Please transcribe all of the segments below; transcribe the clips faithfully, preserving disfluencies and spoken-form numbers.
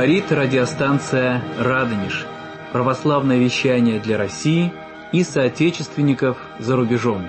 Говорит радиостанция «Радонеж». Православное вещание для России и соотечественников за рубежом.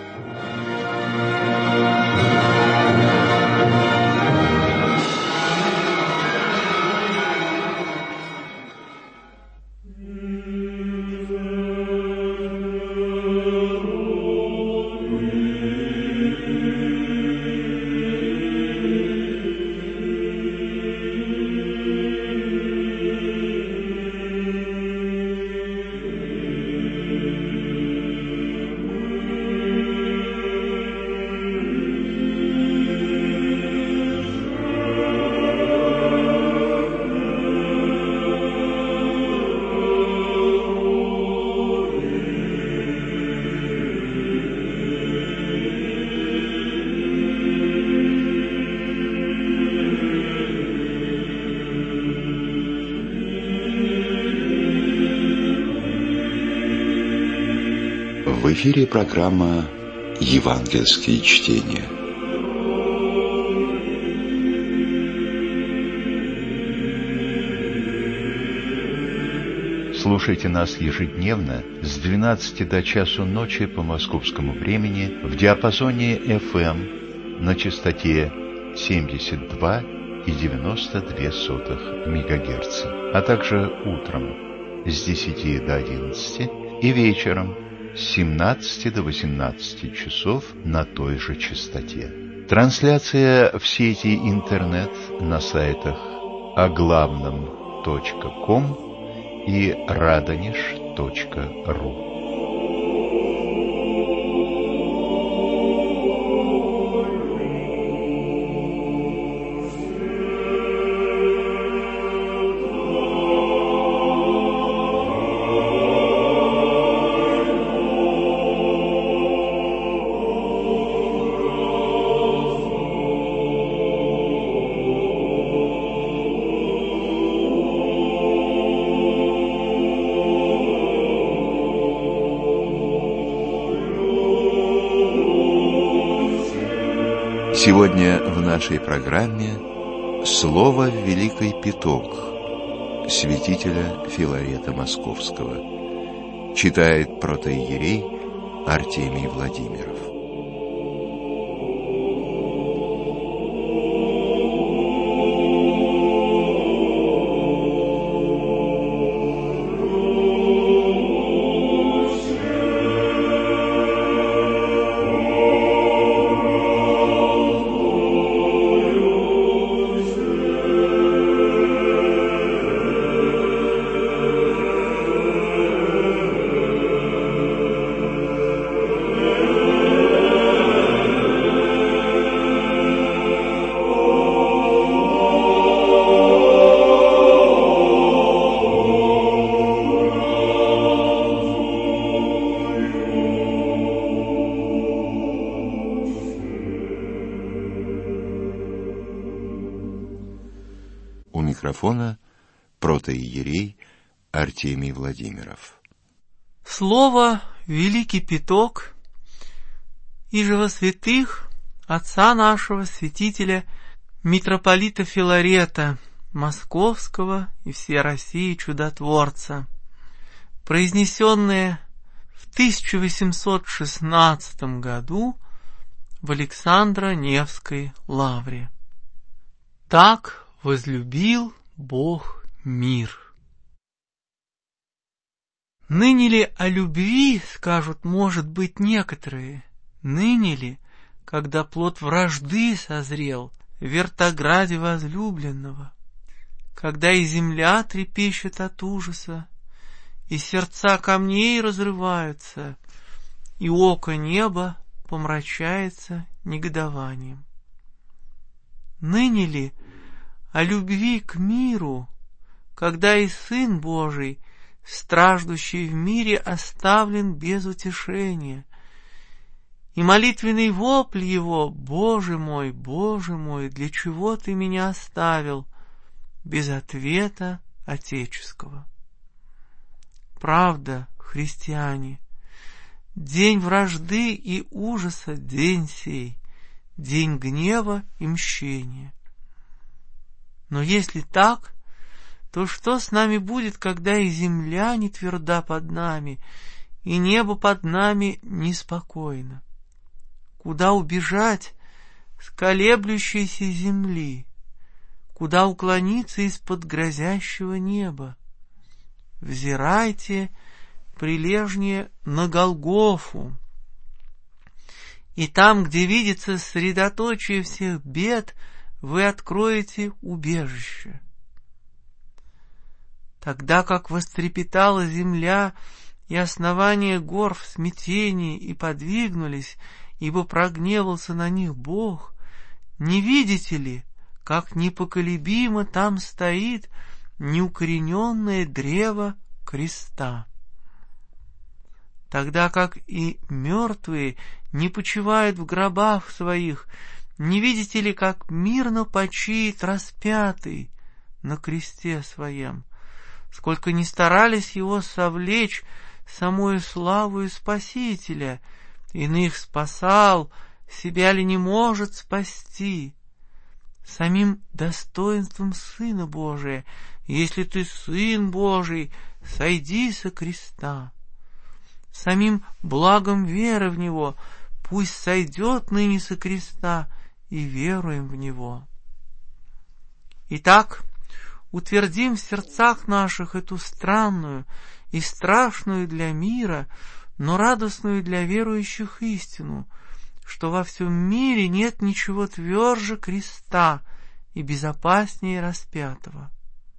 В эфире программа «Евангельские чтения». Слушайте нас ежедневно с двенадцати до часу ночи по московскому времени в диапазоне эф эм на частоте семьдесят два и девяносто две сотых мегагерца, а также утром с десяти до одиннадцати и вечером с семнадцати до восемнадцати часов на той же частоте. Трансляция в сети интернет на сайтах оглавном точка ком и радонеж точка ру. Сегодня в нашей программе «Слово в Великий Пяток» святителя Филарета Московского. Читает протоиерей Артемий Владимиров. У микрофона протоиерей Артемий Владимиров. Слово Великий Пяток, иже во святых отца нашего святителя митрополита Филарета Московского и всей России чудотворца, произнесенное в тысяча восемьсот шестнадцатом году в Александро-Невской лавре. Так возлюбил Бог мир. Ныне ли о любви скажут, может быть, некоторые? Ныне ли, когда плод вражды созрел в вертограде возлюбленного, когда и земля трепещет от ужаса, и сердца камней разрываются, и око неба помрачается негодованием? Ныне ли о любви к миру, когда и Сын Божий, страждущий в мире, оставлен без утешения, и молитвенный вопль его: «Боже мой, Боже мой, для чего ты меня оставил?» без ответа отеческого? Правда, христиане, день вражды и ужаса день сей, день гнева и мщения. Но если так, то что с нами будет, когда и земля не тверда под нами, и небо под нами неспокойно? Куда убежать с колеблющейся земли? Куда уклониться из-под грозящего неба? Взирайте прилежнее на Голгофу, и там, где видится средоточие всех бед, вы откроете убежище. Тогда как вострепетала земля, и основания гор в смятении и подвигнулись, ибо прогневался на них Бог, не видите ли, как непоколебимо там стоит неукорененное древо креста? Тогда как и мертвые не почивают в гробах своих, не видите ли, как мирно почиет распятый на кресте своем? Сколько ни старались его совлечь самою славою Спасителя, иных спасал, себя ли не может спасти? Самим достоинством Сына Божия, если ты Сын Божий, сойди со креста. Самим благом веры в Него, пусть сойдет ныне со креста, и веруем в Него. Итак, утвердим в сердцах наших эту странную и страшную для мира, но радостную для верующих истину, что во всем мире нет ничего тверже креста и безопаснее распятого.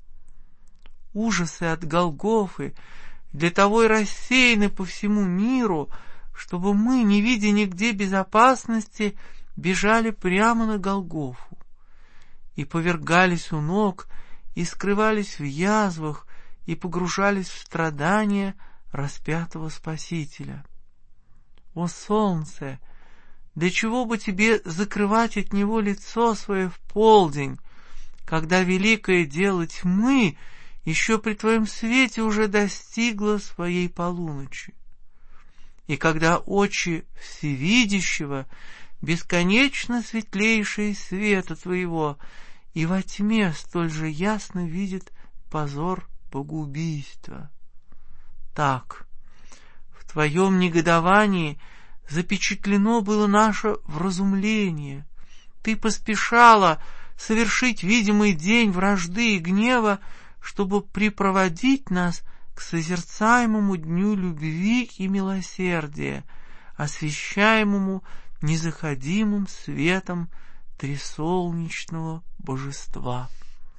Ужасы от Голгофы для того и рассеяны по всему миру, чтобы мы, не видя нигде безопасности, бежали прямо на Голгофу и повергались у ног, и скрывались в язвах, и погружались в страдания распятого Спасителя. О солнце! Для чего бы тебе закрывать от него лицо свое в полдень, когда великое дело тьмы еще при твоем свете уже достигло своей полуночи? И когда очи всевидящего, бесконечно светлейшие света твоего, и во тьме столь же ясно видит позор богоубийства. Так, в твоем негодовании запечатлено было наше вразумление. Ты поспешала совершить видимый день вражды и гнева, чтобы припроводить нас к созерцаемому дню любви и милосердия, освещаемому незаходимым светом трисолнечного божества.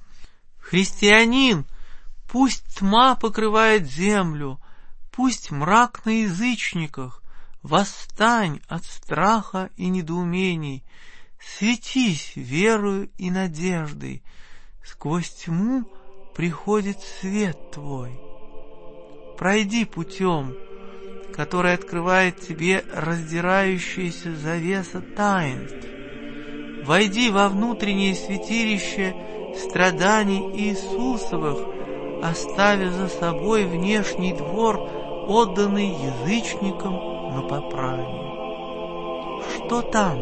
Христианин, пусть тьма покрывает землю, пусть мрак на язычниках, восстань от страха и недоумений, светись верою и надеждой, сквозь тьму приходит свет твой. Пройди путем, который открывает тебе раздирающаяся завеса таинств. Войди во внутреннее святилище страданий Иисусовых, оставя за собой внешний двор, отданный язычникам на попрание. Что там?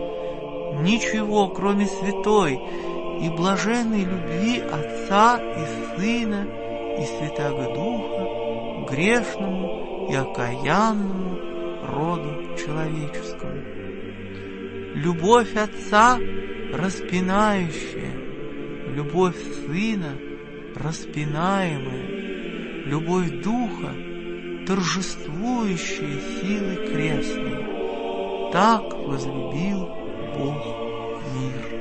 Ничего, кроме святой и блаженной любви Отца и Сына и Святаго Духа грешному и окаянному роду человеческому. Любовь Отца распинающая, любовь Сына распинаемая, любовь Духа торжествующая силы крестной. Так возлюбил Бог мир.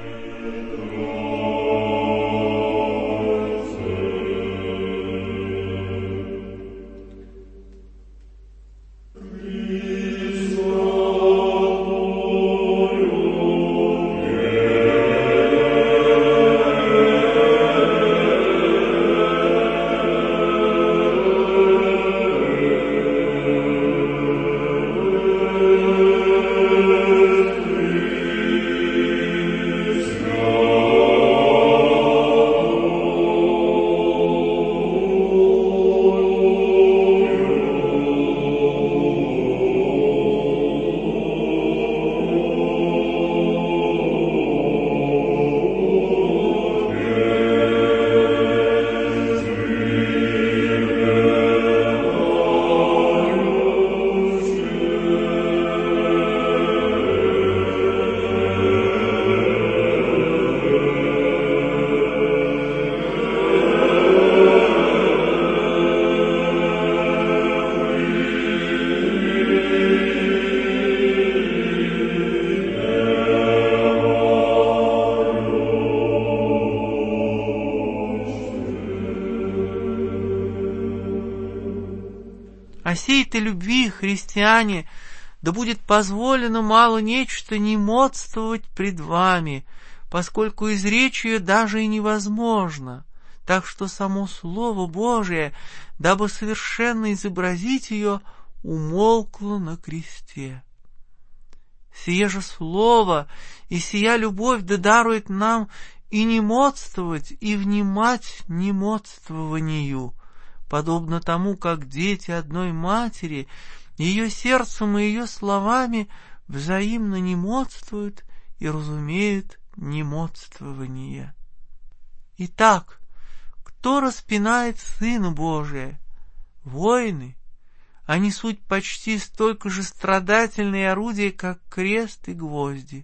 О сей-то любви, христиане, да будет позволено мало нечто не модствовать пред вами, поскольку изречь ее даже и невозможно, так что само Слово Божие, дабы совершенно изобразить ее, умолкло на кресте. Сие же Слово и сия любовь да дарует нам и не модствовать, и внимать немодствованию, подобно тому, как дети одной матери ее сердцем и ее словами взаимно немодствуют и разумеют немодствование. Итак, кто распинает Сына Божия? Воины. Они суть почти столько же страдательные орудия, как крест и гвозди.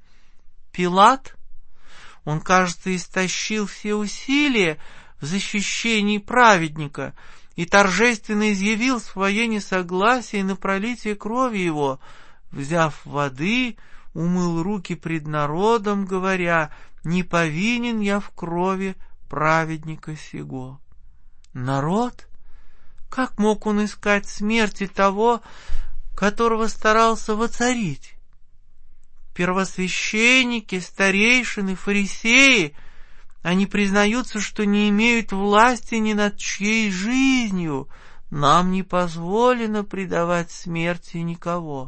Пилат, он, кажется, истощил все усилия в защищении праведника и торжественно изъявил свое несогласие на пролитие крови его, взяв воды, умыл руки пред народом, говоря: «Не повинен я в крови праведника сего». Народ? Как мог он искать смерти того, которого старался воцарить? Первосвященники, старейшины, фарисеи, они признаются, что не имеют власти ни над чьей жизнью, нам не позволено предавать смерти никого.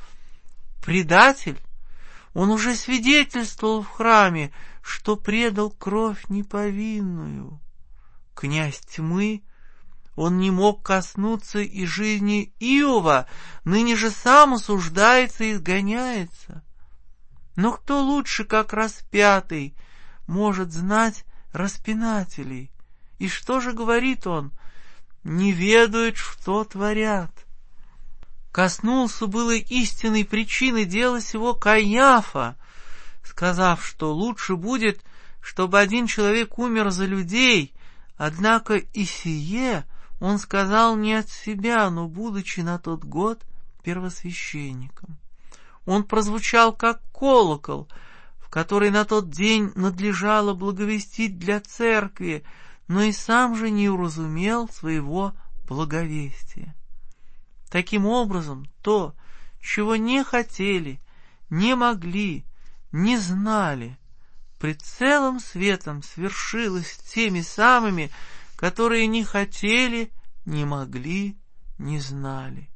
Предатель, он уже свидетельствовал в храме, что предал кровь неповинную. Князь тьмы, он не мог коснуться и жизни Иова, ныне же сам осуждается и изгоняется. Но кто лучше, как распятый, может знать распинателей? И что же говорит он? Не ведают, что творят. Коснулся было истинной причины дела сего Каиафа, сказав, что лучше будет, чтобы один человек умер за людей, однако и сие он сказал не от себя, но будучи на тот год первосвященником. Он прозвучал как колокол, в который на тот день надлежало благовестить для церкви, но и сам же не уразумел своего благовестия. Таким образом, то, чего не хотели, не могли, не знали, пред целым светом свершилось теми самыми, которые не хотели, не могли, не знали.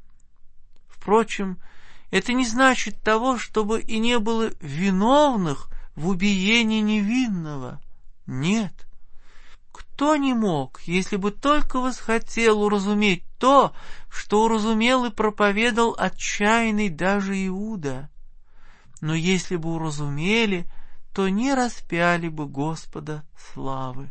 Впрочем, это не значит того, чтобы и не было виновных в убиении невинного. Нет. Кто не мог, если бы только восхотел уразуметь то, что уразумел и проповедал отчаянный даже Иуда? Но если бы уразумели, то не распяли бы Господа славы.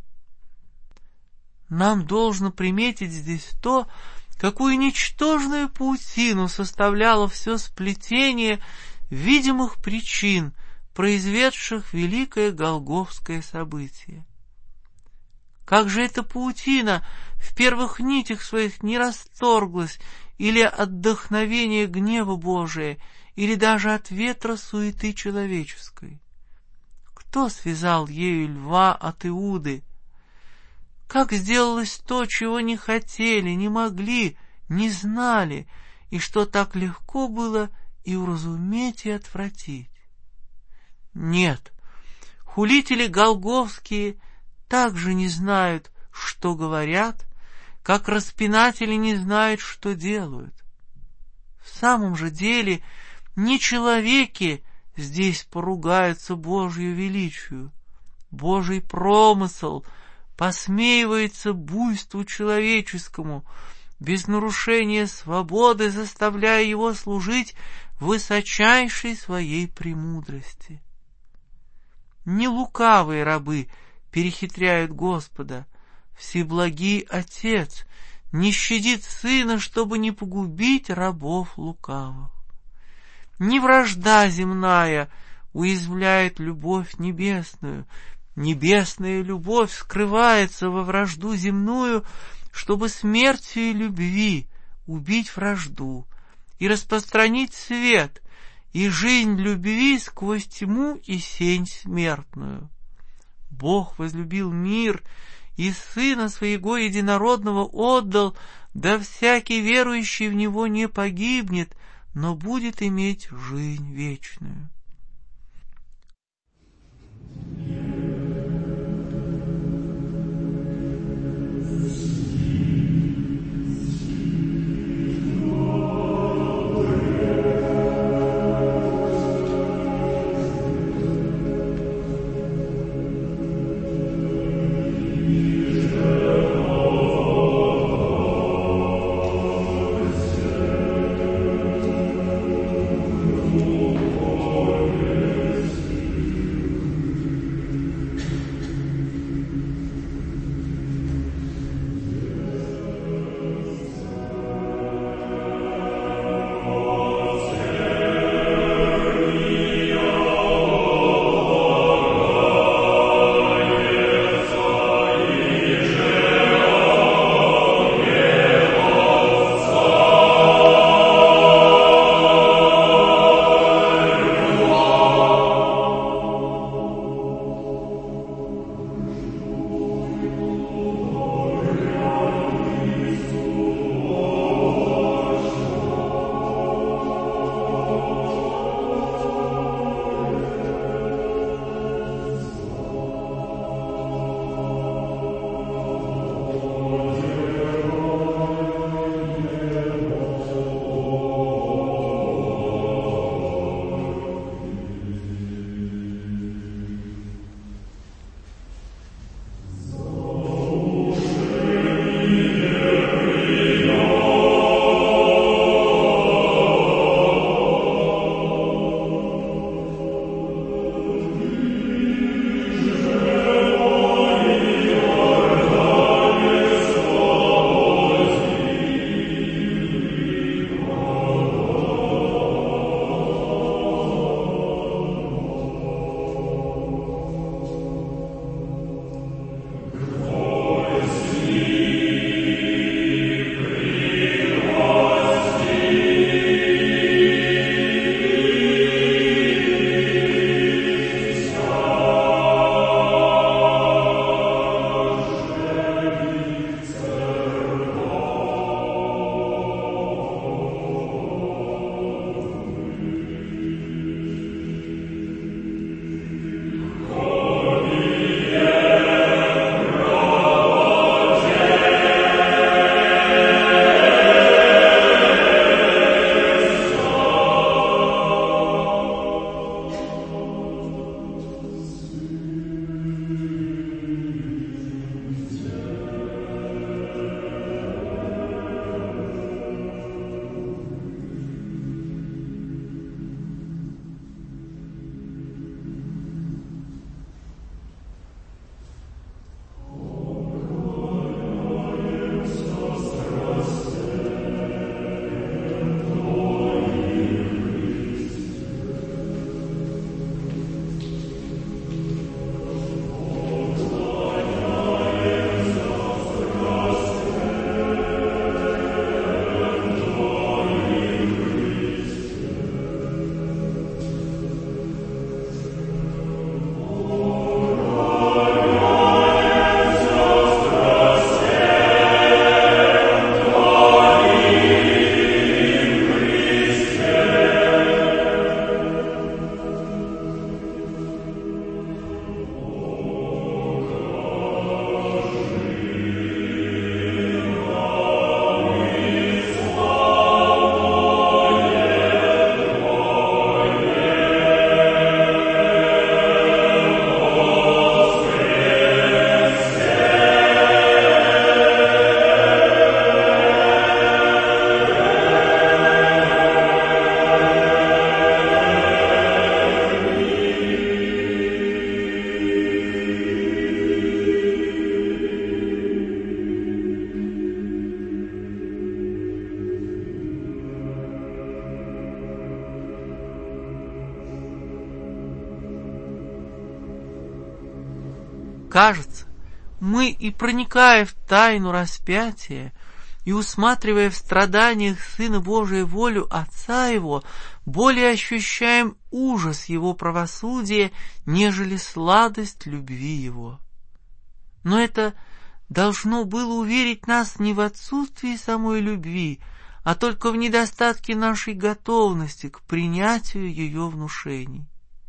Нам должно приметить здесь то, какую ничтожную паутину составляло все сплетение видимых причин, произведших великое голгофское событие. Как же эта паутина в первых нитях своих не расторглась или от вдохновения гнева Божия, или даже от ветра суеты человеческой? Кто связал ею льва от Иуды? Как сделалось то, чего не хотели, не могли, не знали, и что так легко было и уразуметь, и отвратить? Нет, хулители голгофские также не знают, что говорят, как распинатели не знают, что делают. В самом же деле не человеки здесь поругаются Божью величию. Божий промысел посмеивается буйству человеческому, без нарушения свободы заставляя его служить высочайшей своей премудрости. Не лукавые рабы перехитряют Господа, всеблагий Отец не щадит Сына, чтобы не погубить рабов лукавых. Не вражда земная уязвляет любовь небесную, небесная любовь скрывается во вражду земную, чтобы смертью любви убить вражду и распространить свет и жизнь любви сквозь тьму и сень смертную. Бог возлюбил мир и Сына Своего Единородного отдал, да всякий верующий в Него не погибнет, но будет иметь жизнь вечную». Кажется, мы и проникая в тайну распятия, и усматривая в страданиях Сына Божия волю Отца Его, более ощущаем ужас Его правосудия, нежели сладость любви Его. Но это должно было уверить нас не в отсутствии самой любви, а только в недостатке нашей готовности к принятию ее внушений.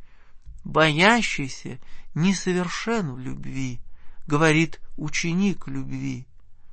«Боящийся несовершен в любви», — говорит ученик любви.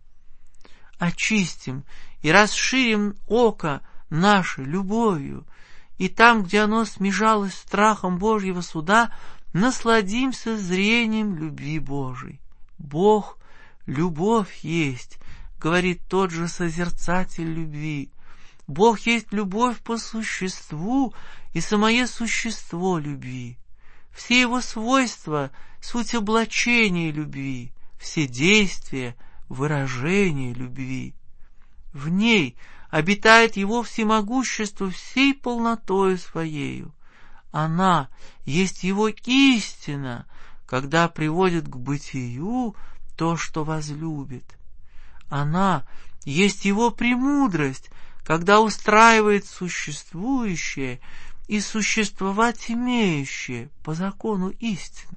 Очистим и расширим око наше любовью, и там, где оно смежалось страхом Божьего суда, насладимся зрением любви Божией. Бог — любовь есть, говорит тот же созерцатель любви. Бог есть любовь по существу и самое существо любви. Все его свойства — суть облачения любви, все действия — выражение любви. В ней обитает его всемогущество всей полнотою своею. Она есть его истина, когда приводит к бытию то, что возлюбит. Она есть его премудрость, когда устраивает существующее и существовать имеющее по закону истины.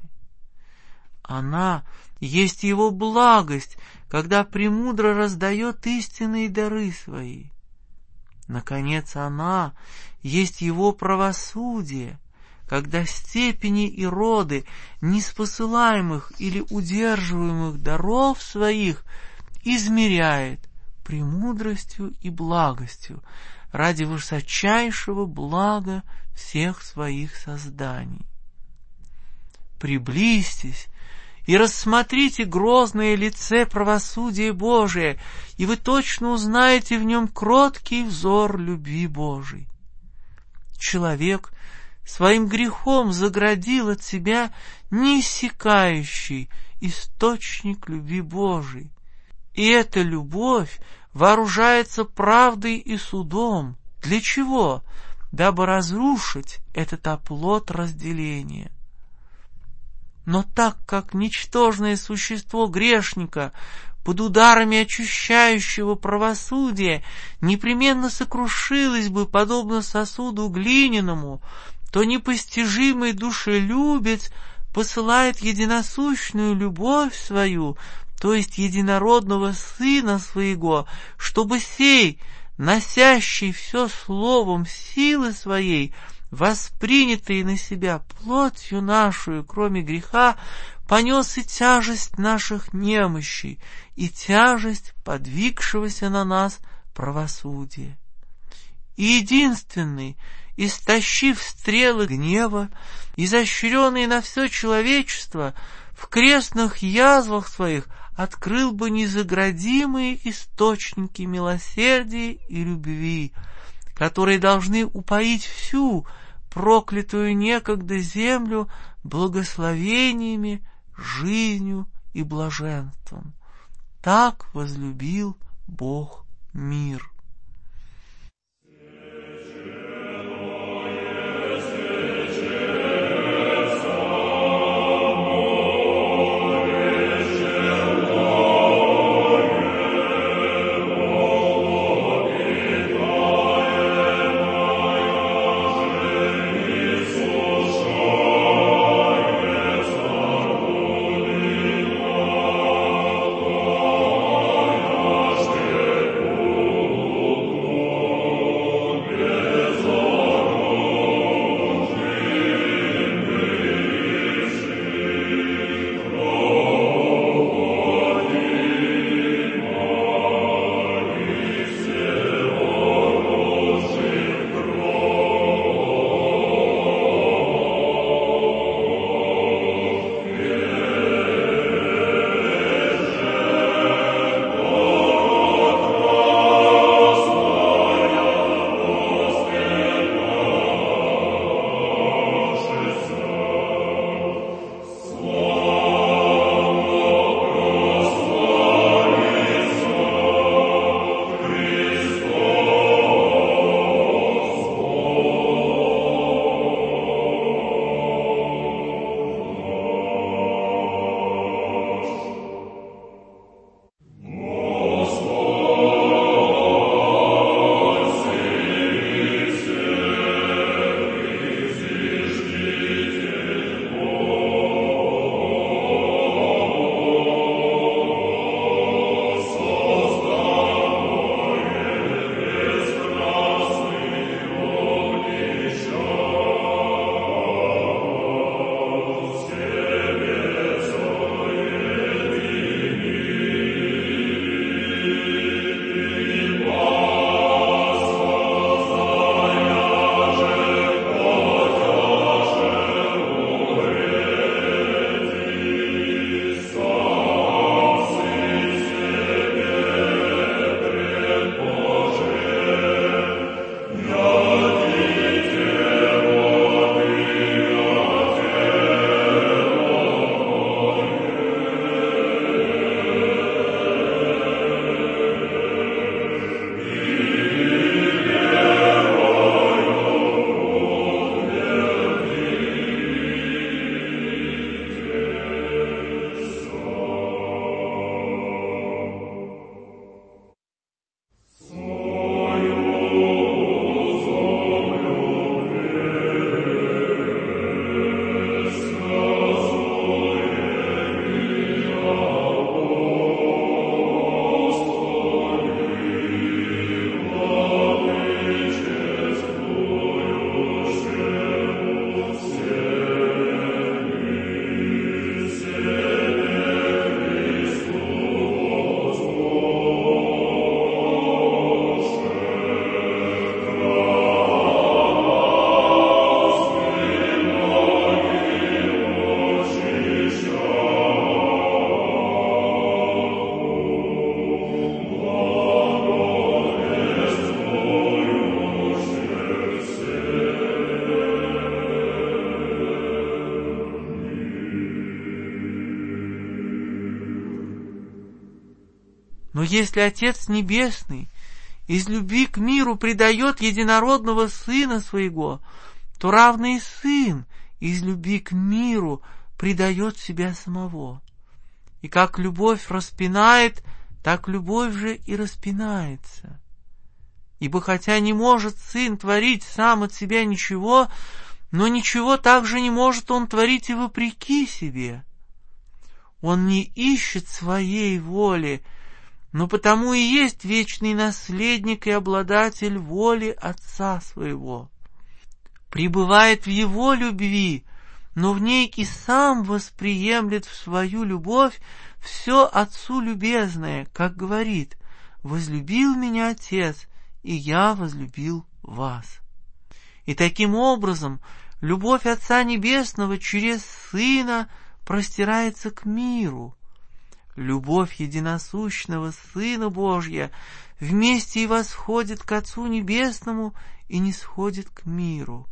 Она есть его благость, когда премудро раздает истинные дары свои. Наконец, она есть его правосудие, когда степени и роды неспосылаемых или удерживаемых даров своих измеряет премудростью и благостью ради высочайшего блага всех своих созданий. Приблизьтесь и рассмотрите грозное лице правосудия Божия, и вы точно узнаете в нем кроткий взор любви Божией. Человек своим грехом заградил от себя неиссякающий источник любви Божией, и эта любовь вооружается правдой и судом. Для чего? Дабы разрушить этот оплот разделения. Но так как ничтожное существо грешника под ударами очищающего правосудия непременно сокрушилось бы, подобно сосуду глиняному, то непостижимый душелюбец посылает единосущную любовь свою, то есть единородного Сына Своего, чтобы сей, носящий все словом силы своей, воспринятый на себя плотью нашу, кроме греха, понес и тяжесть наших немощей, и тяжесть подвигшегося на нас правосудия. И единственный, истощив стрелы гнева, изощренный на все человечество, в крестных язвах своих открыл бы незаградимые источники милосердия и любви, которые должны упоить всю проклятую некогда землю благословениями, жизнью и блаженством. Так возлюбил Бог мир. если Отец Небесный из любви к миру предает единородного Сына Своего, то равный Сын из любви к миру предает себя самого. И как любовь распинает, так любовь же и распинается. Ибо хотя не может Сын творить сам от себя ничего, но ничего также не может Он творить и вопреки себе. Он не ищет своей воли, но потому и есть вечный наследник и обладатель воли Отца Своего. Пребывает в Его любви, но в ней и сам восприемлет в свою любовь все Отцу любезное, как говорит: «Возлюбил меня Отец, и я возлюбил вас». И таким образом любовь Отца Небесного через Сына простирается к миру. Любовь единосущного Сына Божия вместе и восходит к Отцу Небесному и не сходит к миру.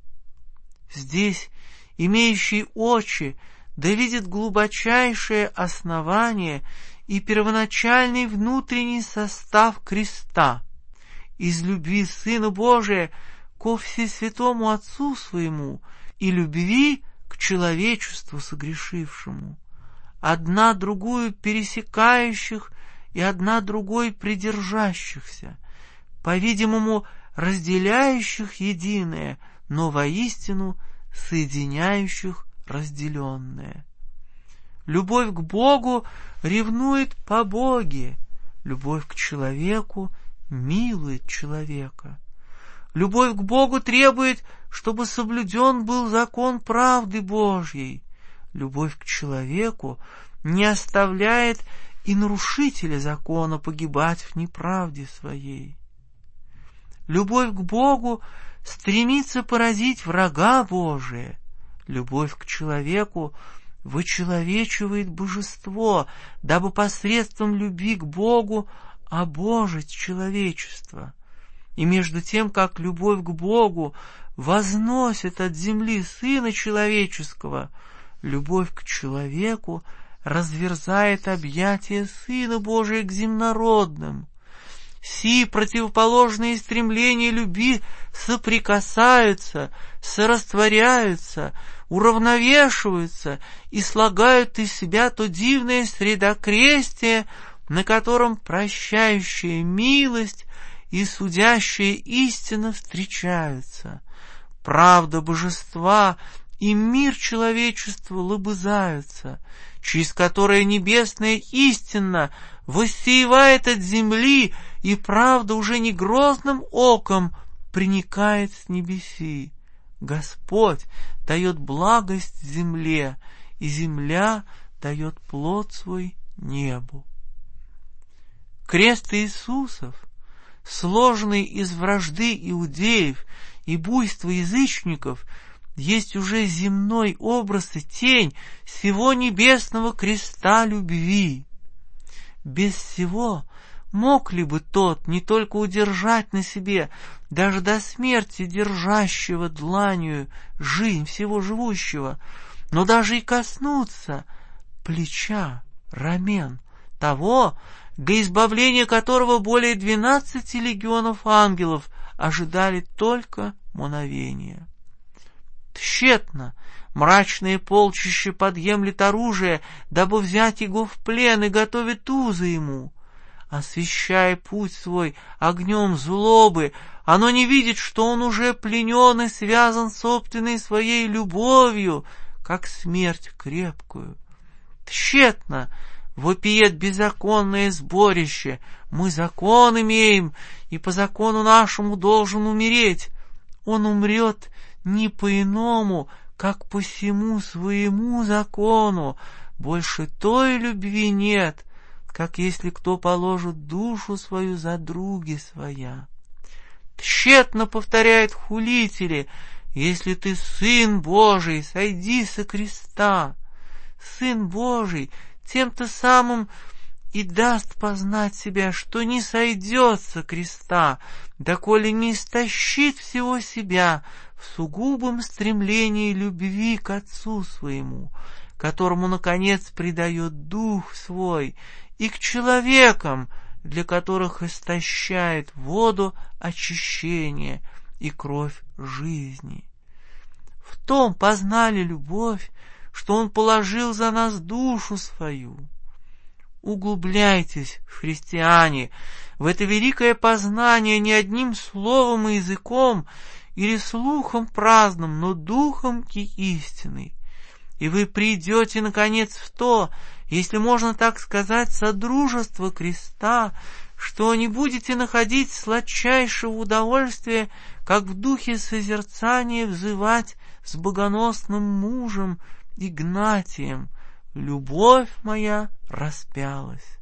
Здесь имеющий очи да видит глубочайшее основание и первоначальный внутренний состав креста. Из любви Сына Божия ко Всесвятому Отцу Своему и любви к человечеству согрешившему, одна другую пересекающих и одна другой придержащихся, по-видимому, разделяющих единое, но воистину соединяющих разделенное. Любовь к Богу ревнует по Боге, любовь к человеку милует человека. Любовь к Богу требует, чтобы соблюден был закон правды Божьей. Любовь к человеку не оставляет и нарушителя закона погибать в неправде своей. Любовь к Богу стремится поразить врага Божия. Любовь к человеку вычеловечивает божество, дабы посредством любви к Богу обожить человечество. И между тем, как любовь к Богу возносит от земли Сына Человеческого, любовь к человеку разверзает объятия Сына Божия к земнородным. Сии противоположные стремления любви соприкасаются, сорастворяются, уравновешиваются и слагают из себя то дивное средокрестие, на котором прощающая милость и судящая истина встречаются. Правда божества и мир человечества лобызаются, через которое небесная истина воссеивает от земли, и правда уже не грозным оком проникает с небеси. Господь дает благость земле, и земля дает плод свой небу. Крест Иисусов, сложенный из вражды иудеев и буйства язычников, есть уже земной образ и тень сего небесного креста любви. Без сего мог ли бы тот не только удержать на себе, даже до смерти держащего дланью жизнь всего живущего, но даже и коснуться плеча, рамен того, для избавления которого более двенадцати легионов ангелов ожидали только мгновения. Тщетно мрачное полчище подъемлет оружие, дабы взять его в плен, и готовит узы ему. Освещая путь свой огнем злобы, оно не видит, что он уже пленен и связан собственной своей любовью, как смерть крепкую. Тщетно вопиет беззаконное сборище: мы закон имеем, и по закону нашему должен умереть. Он умрет не по-иному, как по всему своему закону. Больше той любви нет, как если кто положит душу свою за други своя. Тщетно повторяют хулители: если ты Сын Божий, сойди со креста. Сын Божий тем-то самым и даст познать себя, что не сойдет со креста, доколе не истощит всего себя в сугубом стремлении любви к Отцу Своему, которому, наконец, предает Дух Свой, и к человекам, для которых истощает воду очищения и кровь жизни. В том познали любовь, что Он положил за нас душу свою. Углубляйтесь, христиане, в это великое познание не одним словом и языком или слухом праздным, но духом и истиной. И вы придете, наконец, в то, если можно так сказать, содружество креста, что не будете находить сладчайшего удовольствия, как в духе созерцания взывать с богоносным мужем Игнатием: «Любовь моя распялась».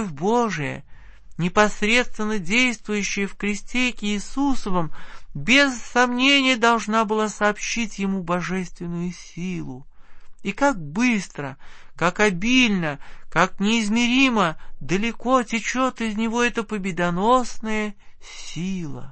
любовь Божия, непосредственно действующая в кресте Иисусовом, без сомнения должна была сообщить ему божественную силу. И как быстро, как обильно, как неизмеримо далеко течет из него эта победоносная сила.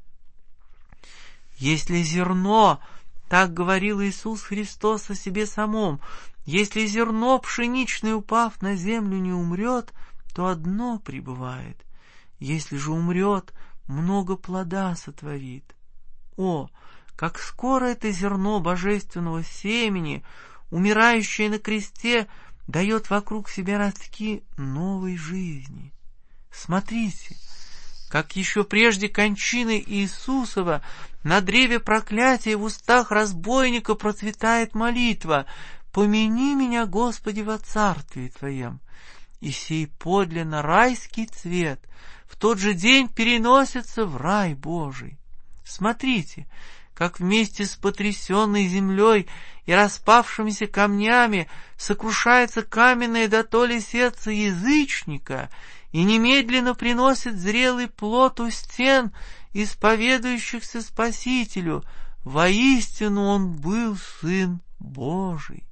Если зерно, так говорил Иисус Христос о себе самом, если зерно пшеничное, упав на землю, не умрет, то одно пребывает. Если же умрет, много плода сотворит. О, как скоро это зерно божественного семени, умирающее на кресте, дает вокруг себя ростки новой жизни. Смотрите, как еще прежде кончины Иисусова на древе проклятия в устах разбойника процветает молитва: «Помяни меня, Господи, во царстве Твоем». И сей подлинно райский цвет в тот же день переносится в рай Божий. Смотрите, как вместе с потрясенной землей и распавшимися камнями сокрушается каменное дотоле сердце язычника и немедленно приносит зрелый плод у стен исповедующихся Спасителю: воистину он был Сын Божий.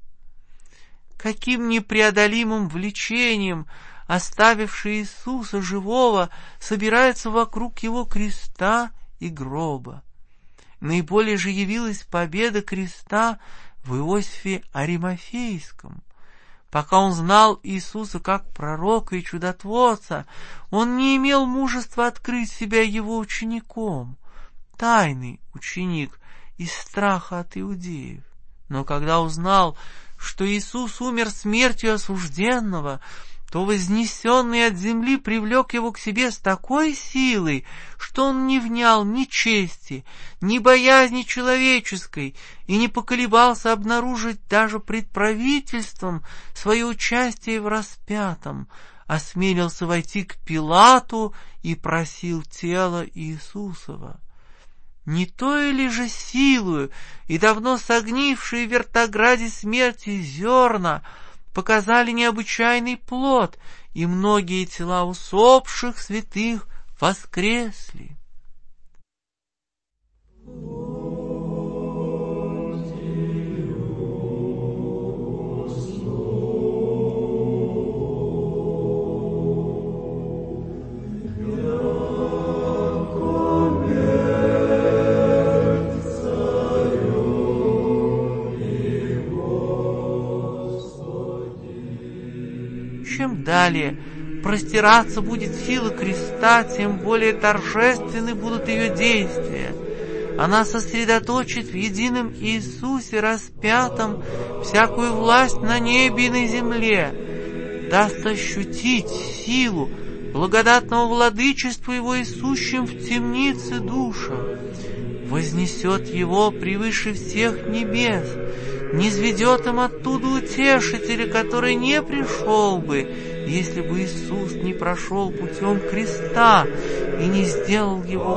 Каким непреодолимым влечением оставившие Иисуса живого собираются вокруг его креста и гроба. Наиболее же явилась победа креста в Иосифе Аримафейском. Пока он знал Иисуса как пророка и чудотворца, он не имел мужества открыть себя его учеником, тайный ученик из страха от иудеев. Но когда узнал, что Иисус умер смертью осужденного, то вознесенный от земли привлек его к себе с такой силой, что он не внял ни чести, ни боязни человеческой и не поколебался обнаружить даже пред правительством свое участие в распятом, осмелился войти к Пилату и просил тело Иисусова. Не той ли же силою и давно согнившие в вертограде смерти зерна показали необычайный плод, и многие тела усопших святых воскресли? Чем далее простираться будет сила креста, тем более торжественны будут ее действия. Она сосредоточит в едином Иисусе распятом всякую власть на небе и на земле, даст ощутить силу благодатного владычества его Иисущим в темнице душам, вознесет его превыше всех небес, низведет им оттуда утешителя, который не пришел бы, если бы Иисус не прошел путем креста и не сделал его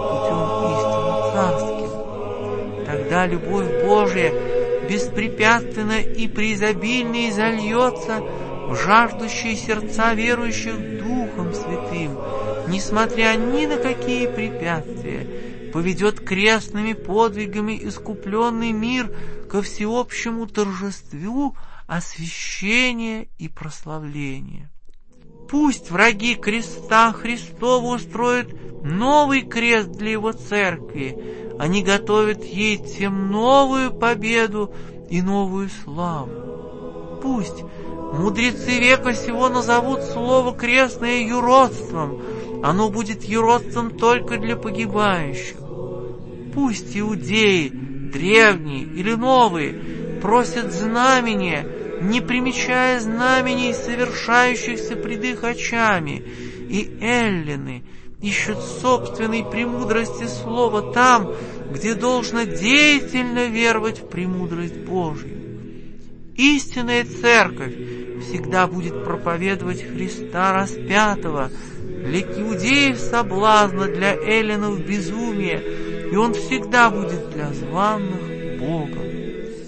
путем истинно царским. Тогда любовь Божия беспрепятственно и преизобильно изольется в жаждущие сердца верующих Духом Святым, несмотря ни на какие препятствия, поведет крестными подвигами искупленный мир ко всеобщему торжеству освящения и прославления. Пусть враги креста Христова устроят новый крест для его церкви, они готовят ей тем новую победу и новую славу. Пусть мудрецы века сего назовут слово крестное юродством, оно будет юродством только для погибающих. Пусть иудеи, древние или новые, просят знамения, не примечая знамений, совершающихся пред их очами, и эллины ищут собственной премудрости слова там, где должно деятельно веровать в премудрость Божью. Истинная церковь всегда будет проповедовать Христа распятого, для иудеев соблазна, для эллинов безумия, и он всегда будет для званных Богом.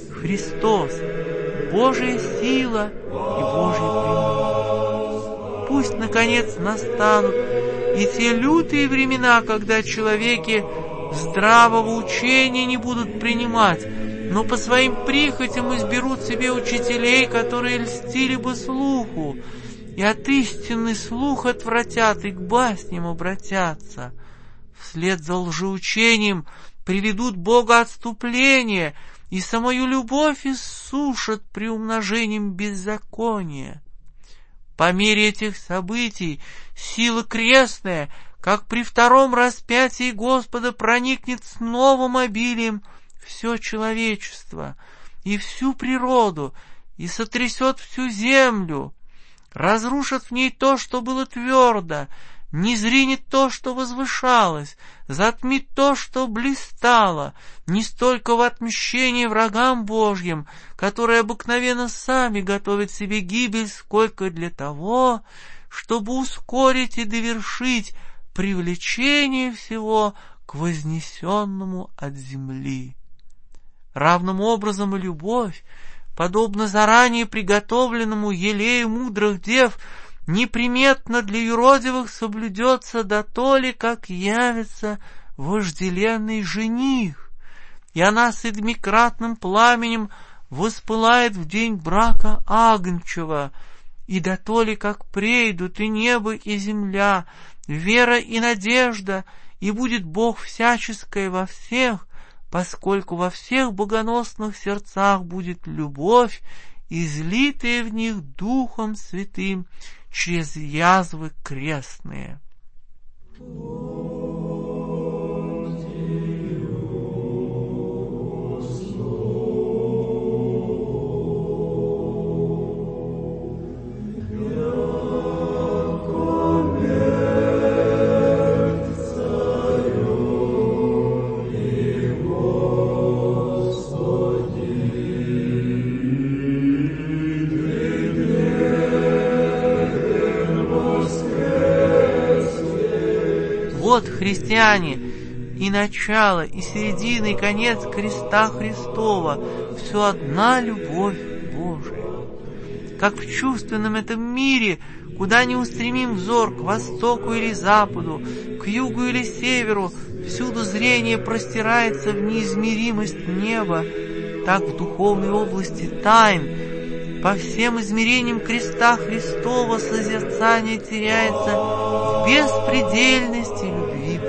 Христос — Божья сила и Божья премудрость. пусть, наконец, настанут и те лютые времена, когда человеки здравого учения не будут принимать, но по своим прихотям изберут себе учителей, которые льстили бы слуху, и от истинный слух отвратят и к басням обратятся. Вслед за лжеучением приведут Бога отступление, и самую любовь иссушат приумножением беззакония. По мере этих событий сила крестная, как при втором распятии Господа, проникнет с новым обилием все человечество и всю природу, и сотрясет всю землю, разрушит в ней то, что было твердо, низринет то, что возвышалось, затмит то, что блистало, не столько в отмщении врагам Божьим, которые обыкновенно сами готовят себе гибель, сколько для того, чтобы ускорить и довершить привлечение всего к вознесенному от земли. Равным образом и любовь, подобно заранее приготовленному елею мудрых дев, неприметно для юродивых соблюдется дотоле, как явится вожделенный жених, и она седмикратным пламенем воспылает в день брака Агнчева, и дотоле, как прейдут и небо, и земля, вера и надежда, и будет Бог всяческое во всех, поскольку во всех богоносных сердцах будет любовь, излитая в них Духом Святым через язвы крестные. Вот, христиане, и начало, и середина, и конец креста Христова, все одна любовь Божия. Как в чувственном этом мире, куда ни устремим взор, к востоку или западу, к югу или северу, всюду зрение простирается в неизмеримость неба, так в духовной области тайн, по всем измерениям креста Христова созерцание теряется в беспредельности любви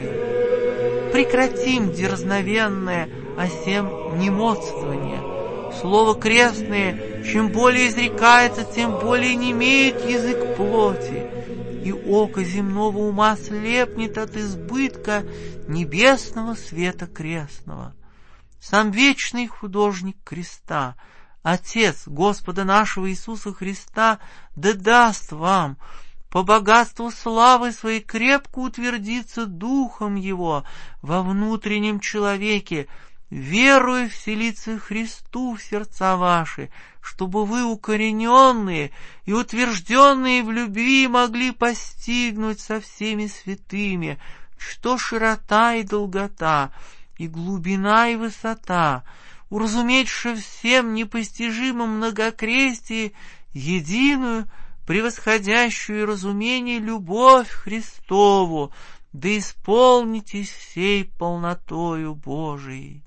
Божией. Прекратим дерзновенное о сем немодствование. Слово крестное, чем более изрекается, тем более немеет язык плоти, и око земного ума слепнет от избытка небесного света крестного. Сам вечный художник креста, Отец Господа нашего Иисуса Христа, да даст вам по богатству славы своей крепко утвердиться Духом Его во внутреннем человеке, веруя вселиться Христу в сердца ваши, чтобы вы, укорененные и утвержденные в любви, могли постигнуть со всеми святыми, что широта и долгота, и глубина и высота, уразуметь, что всем непостижимым многокрестие единую, превосходящую разумение любовь Христову, да исполнитесь всей полнотою Божией.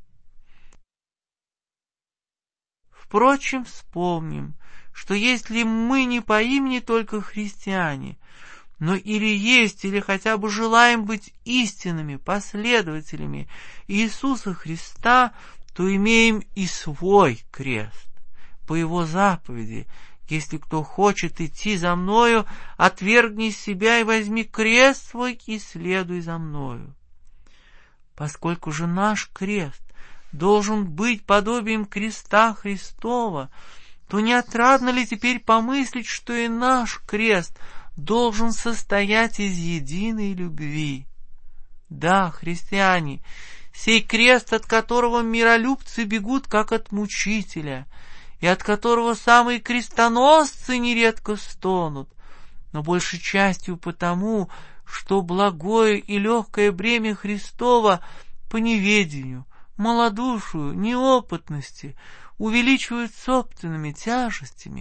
Впрочем, вспомним, что если мы не по имени только христиане, но или есть, или хотя бы желаем быть истинными последователями Иисуса Христа, то имеем и свой крест. По Его заповеди: если кто хочет идти за Мною, отвергни себя и возьми крест свой и следуй за Мною. Поскольку же наш крест должен быть подобием креста Христова, то не отрадно ли теперь помыслить, что и наш крест должен состоять из единой любви? Да, христиане, сей крест, от которого миролюбцы бегут, как от мучителя, и от которого самые крестоносцы нередко стонут, но большей частью потому, что благое и легкое бремя Христова по неведению, малодушию, неопытности увеличивают собственными тяжестями,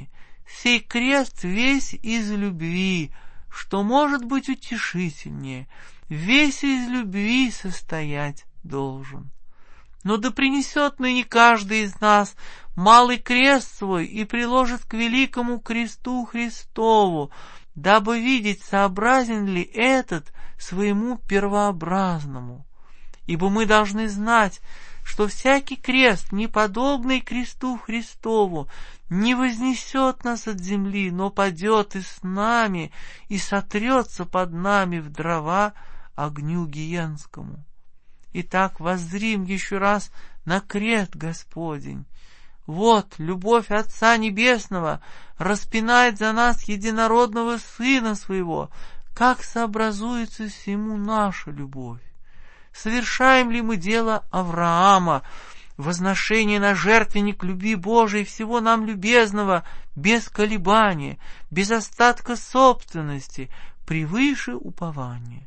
сей крест весь из любви, что может быть утешительнее, весь из любви состоять должен. Но да принесет ныне каждый из нас малый крест свой и приложит к великому кресту Христову, дабы видеть, сообразен ли этот своему первообразному. Ибо мы должны знать, что всякий крест, не подобный кресту Христову, не вознесет нас от земли, но падет и с нами, и сотрется под нами в дрова огню гиенскому. Итак, воззрим еще раз на крест Господень. Вот, любовь Отца Небесного распинает за нас единородного Сына Своего. Как сообразуется всему наша любовь? Совершаем ли мы дело Авраама, возношение на жертвенник любви Божией всего нам любезного, без колебания, без остатка собственности, превыше упования?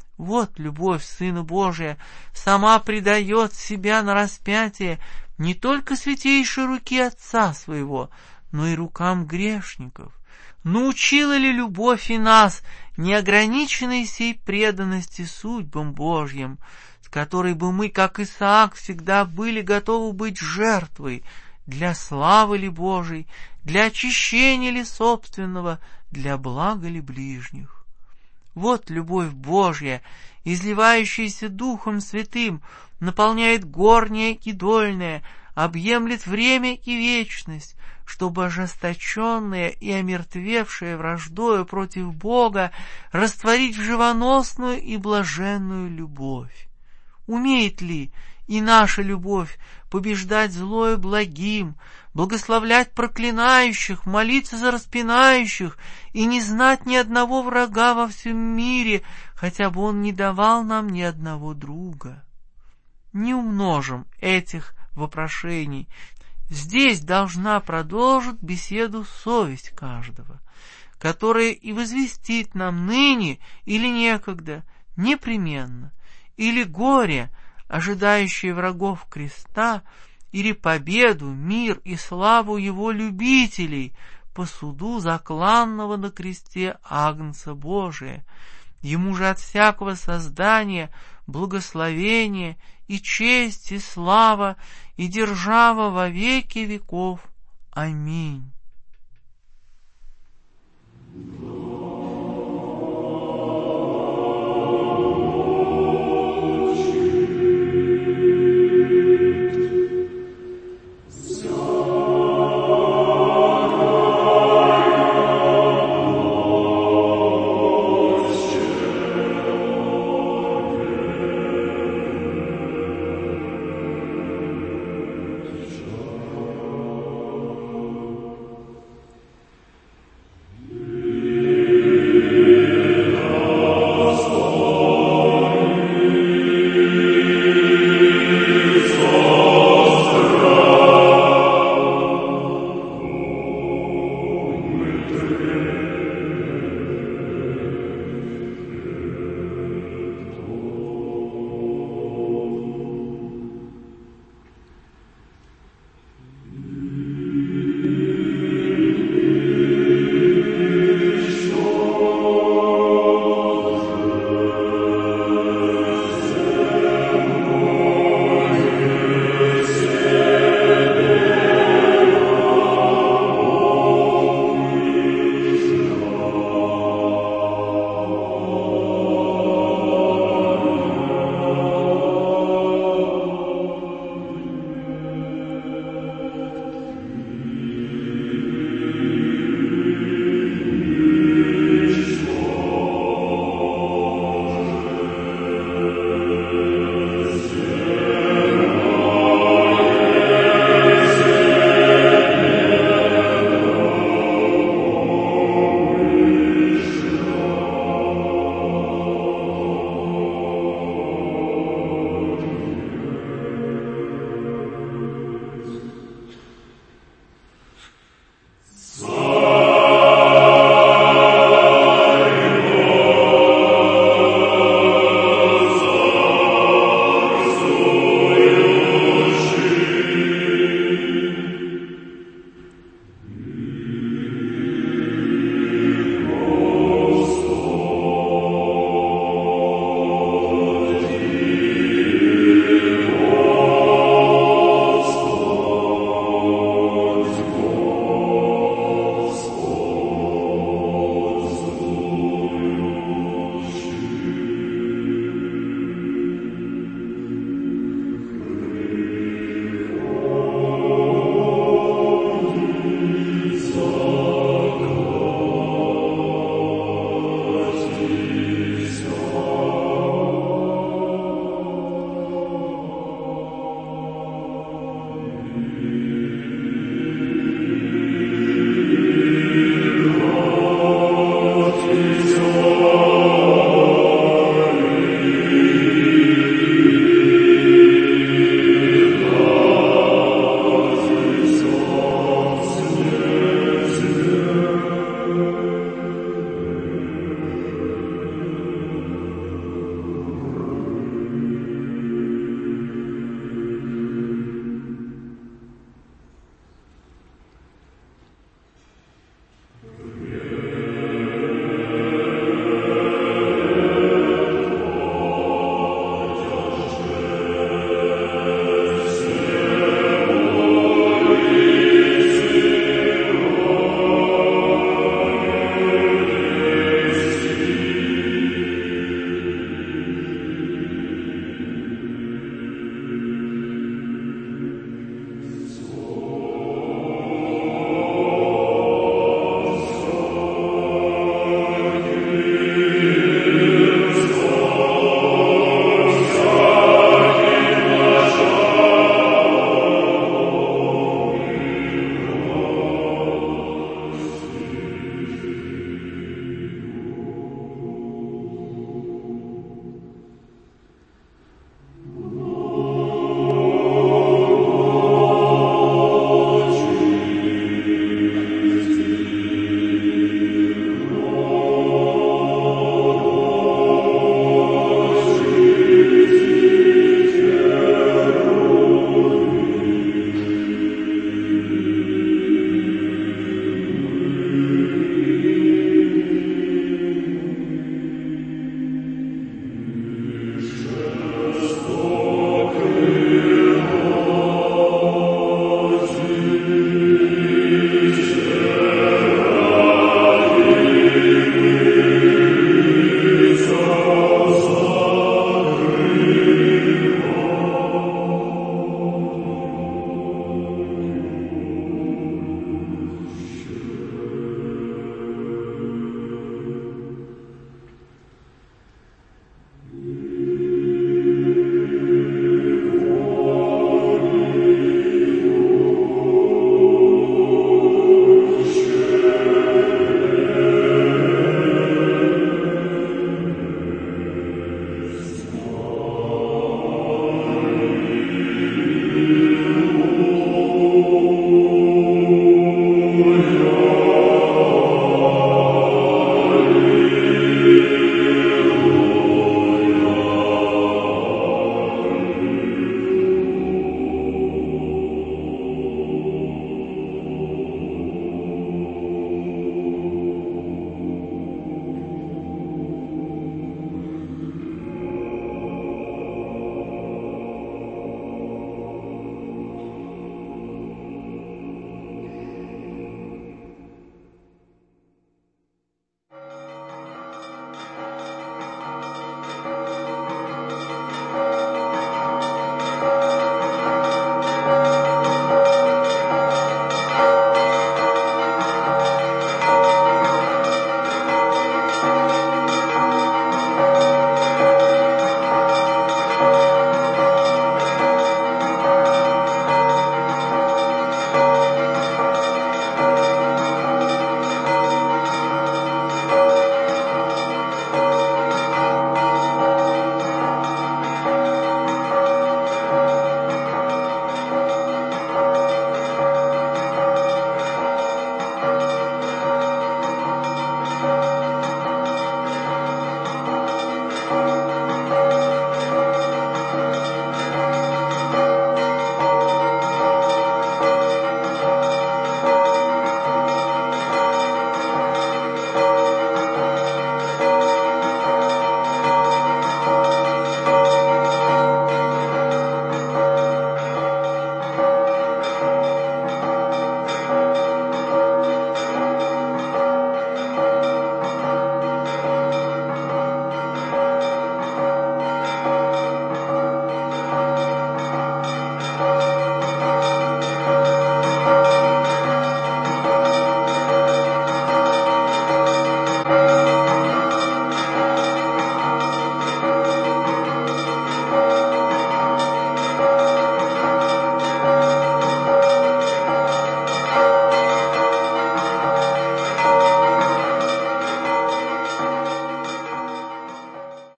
Вот любовь Сына Божия сама предает себя на распятие не только святейшей руки Отца Своего, но и рукам грешников. Научила ли любовь и нас неограниченной сей преданности судьбам Божьим, с которой бы мы, как Исаак, всегда были готовы быть жертвой для славы ли Божией, для очищения ли собственного, для блага ли ближних? Вот любовь Божья, изливающаяся Духом Святым, наполняет горнее и дольное, объемлет время и вечность, чтобы ожесточенное и омертвевшее враждою против Бога растворить в живоносную и блаженную любовь. Умеет ли и наша любовь побеждать злое благим, благословлять проклинающих, молиться за распинающих и не знать ни одного врага во всем мире, хотя бы он не давал нам ни одного друга? Не умножим этих вопрошений. Здесь должна продолжить беседу совесть каждого, которая и возвестит нам ныне или некогда, непременно, или горе, ожидающие врагов креста, или победу, мир и славу его любителей по суду закланного на кресте Агнца Божия. Ему же от всякого создания благословение и честь и слава и держава во веки веков. Аминь.